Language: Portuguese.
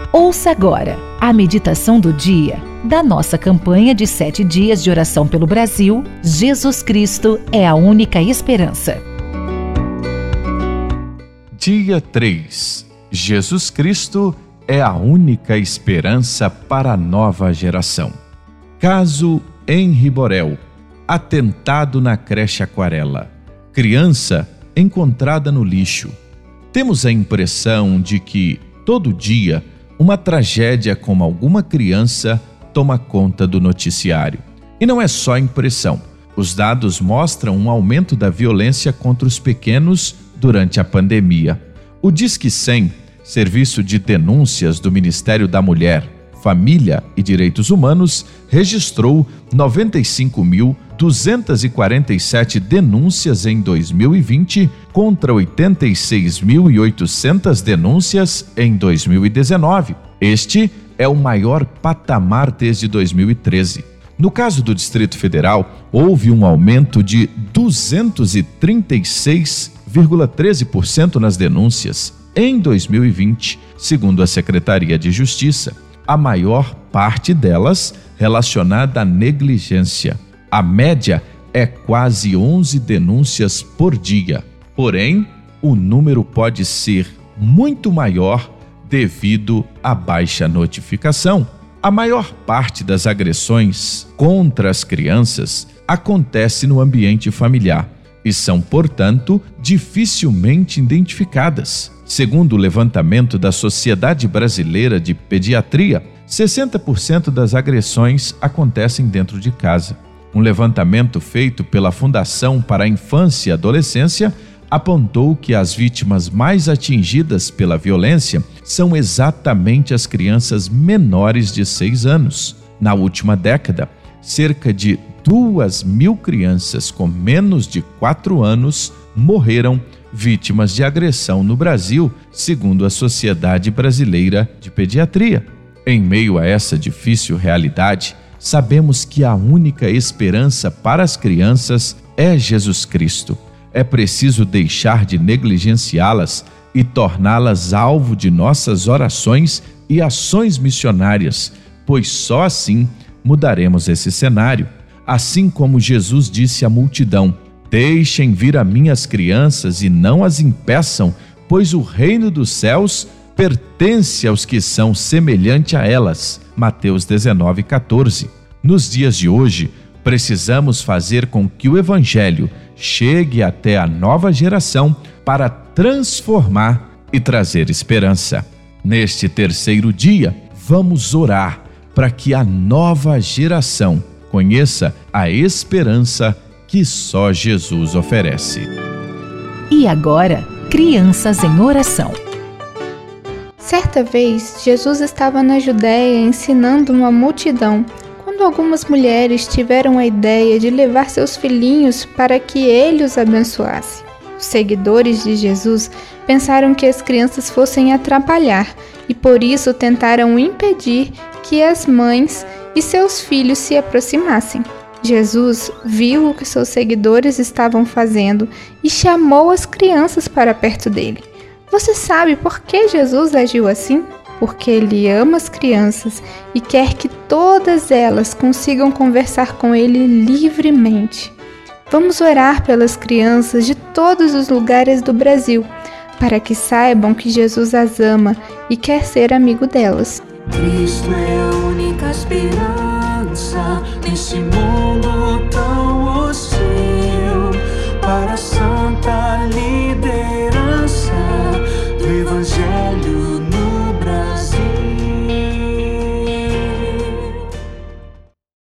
Ouça agora a meditação do dia da nossa campanha de 7 dias de oração pelo Brasil. Jesus Cristo é a única esperança. Dia 3. Jesus Cristo é a única esperança para a nova geração. Caso Henri Borel, atentado na creche Aquarela. Criança encontrada no lixo. Temos a impressão de que, todo dia, uma tragédia com alguma criança toma conta do noticiário. E não é só impressão. Os dados mostram um aumento da violência contra os pequenos durante a pandemia. O Disque 100, Serviço de Denúncias do Ministério da Mulher, Família e Direitos Humanos, registrou 95.247 denúncias em 2020 contra 86.800 denúncias em 2019. Este é o maior patamar desde 2013. No caso do Distrito Federal, houve um aumento de 236,13% nas denúncias em 2020, segundo a Secretaria de Justiça. A maior parte delas relacionada à negligência. A média é quase 11 denúncias por dia. Porém, o número pode ser muito maior devido à baixa notificação. A maior parte das agressões contra as crianças acontece no ambiente familiar e são, portanto, dificilmente identificadas. Segundo o levantamento da Sociedade Brasileira de Pediatria, 60% das agressões acontecem dentro de casa. Um levantamento feito pela Fundação para a Infância e Adolescência apontou que as vítimas mais atingidas pela violência são exatamente as crianças menores de 6 anos. Na última década, cerca de 2.000 crianças com menos de 4 anos morreram vítimas de agressão no Brasil, segundo a Sociedade Brasileira de Pediatria. Em meio a essa difícil realidade, sabemos que a única esperança para as crianças é Jesus Cristo. É preciso deixar de negligenciá-las e torná-las alvo de nossas orações e ações missionárias, pois só assim mudaremos esse cenário. Assim como Jesus disse à multidão: deixem vir a mim as crianças e não as impeçam, pois o reino dos céus pertence aos que são semelhante a elas. Mateus 19:14. Nos dias de hoje, precisamos fazer com que o Evangelho chegue até a nova geração para transformar e trazer esperança. Neste terceiro dia, vamos orar para que a nova geração conheça a esperança que só Jesus oferece. E agora, crianças em oração. Certa vez, Jesus estava na Judéia ensinando uma multidão, quando algumas mulheres tiveram a ideia de levar seus filhinhos para que ele os abençoasse. Os seguidores de Jesus pensaram que as crianças fossem atrapalhar e por isso tentaram impedir que as mães e seus filhos se aproximassem. Jesus viu o que seus seguidores estavam fazendo e chamou as crianças para perto dele. Você sabe por que Jesus agiu assim? Porque ele ama as crianças e quer que todas elas consigam conversar com ele livremente. Vamos orar pelas crianças de todos os lugares do Brasil, para que saibam que Jesus as ama e quer ser amigo delas. Cristo é a única esperança.